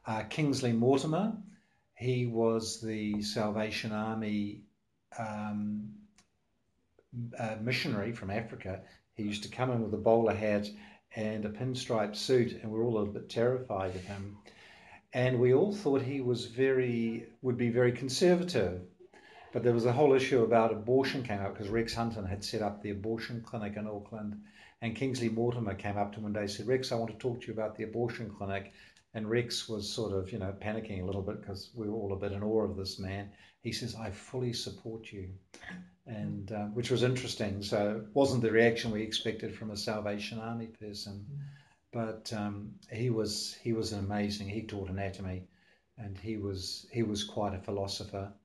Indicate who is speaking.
Speaker 1: Kingsley Mortimer, he was the Salvation Army um, missionary from Africa. He used to come in with a bowler hat and a pinstripe suit, and we were all a little bit terrified of him. And we all thought he would be very conservative. But there was a whole issue about abortion came up because Rex Hunton had set up the abortion clinic in Auckland. And Kingsley Mortimer came up to him one day and said, Rex, I want to talk to you about the abortion clinic. And Rex was sort of, panicking a little bit because we were all a bit in awe of this man. He says, I fully support you. And which was interesting. So it wasn't the reaction we expected from a Salvation Army person. But he was an amazing. He taught anatomy, and he was quite a philosopher.